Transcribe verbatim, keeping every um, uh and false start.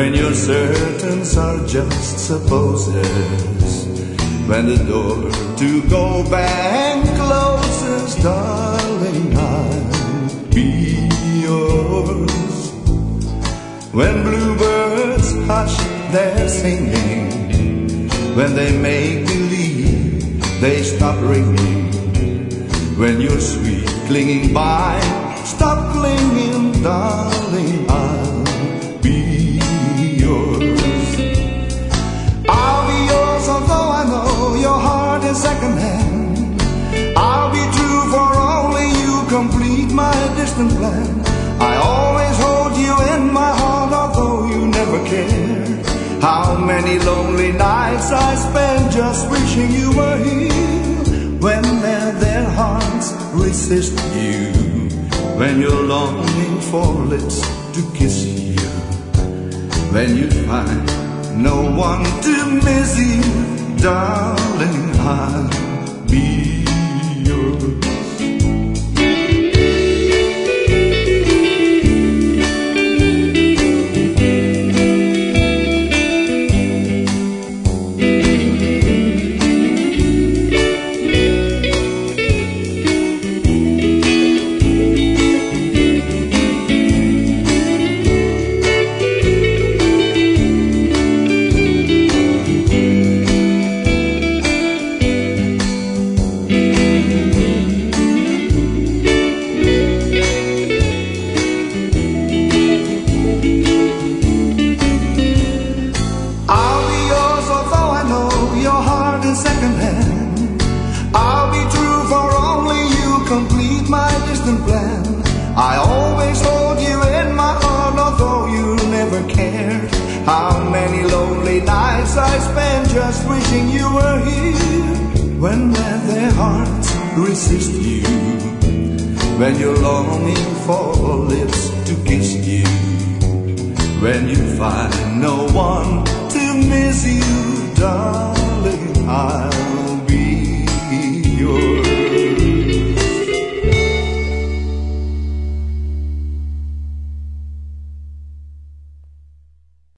when your certains are just supposes, when the door to go back closes, darling, I'll be yours. When bluebirds hush their singing, when they make believe they stop ringing, when your sweet clinging by stop clinging, darling, I'll be yours. I'll be yours although I know your heart is secondhand. I'll be true for only you complete my distant plan. I always hold you in my heart although you never cared. How many lonely nights I spent just wishing you were here, when their, their hearts resist you, when you're longing for lips to kiss you, when you find no one to miss you, darling, I'll be yours. I always hold you in my heart although you never cared. How many lonely nights I spent just wishing you were here, when their, their hearts resist you, when you're longing for lips to kiss you, when you find no one to miss you, darling.